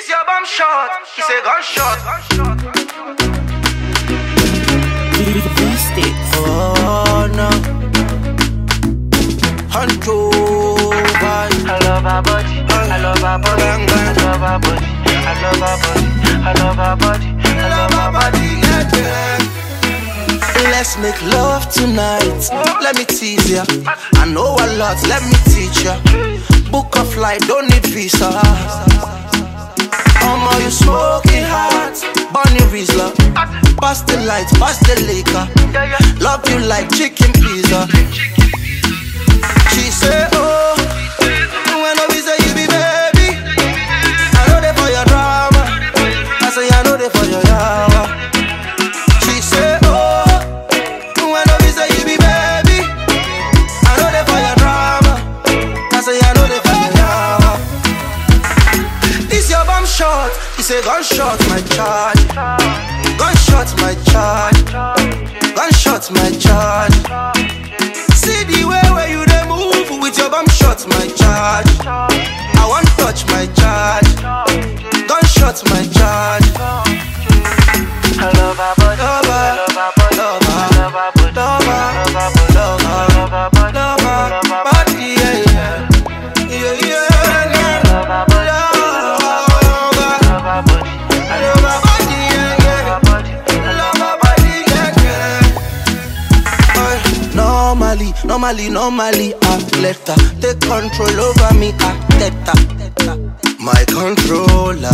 This your bomb shot, he say gunshot. Oh no, Huncho vibe. I love her body, I love her body, I love her body, I love her body, I love her body, I love her body, yeah. Let's make love tonight. Let me tease ya. I know a lot, let me teach ya. Book a flight, don't need visa. You smoking hot, Bonnie Riesler. Pass the lights, pass the liquor. Love you like chicken pizza. She say, oh, when I say you be baby, I know they for your drama. I say I know they for your yawa. She say, oh, when I say you be baby, I know they for your drama. I say I know they for your yawa. This your bomb shot. He say gunshot my charge, gunshot my charge, gunshot my charge. See the way where you dey move with your bomb shot my charge. I want touch my charge, gunshot my charge. I love her body, I love her body, I love her body, love her body, yeah, yeah, yeah. Normally, I let her take control over me, I let her. My controller.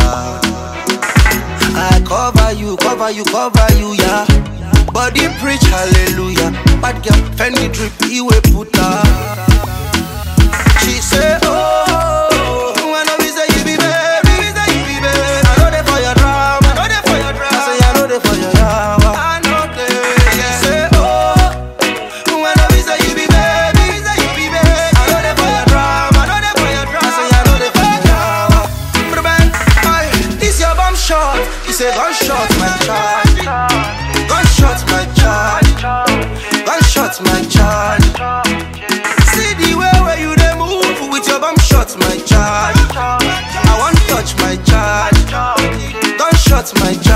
I cover you, yeah. Body preach hallelujah. Bad girl, Fendi drip, he will put her. She say, oh, when I say you be baby, I know they for your drama, I say I know they for your yawa. I know they. She say, oh, when I say you be baby, I know they for your drama, I say I know they for your yawa. But bang, this your bomb shot. He say gunshot my charge, gunshot my charge, gunshot my charge. See the way where you dey move with your bomb shot my charge. I want touch my charge, gunshot my charge.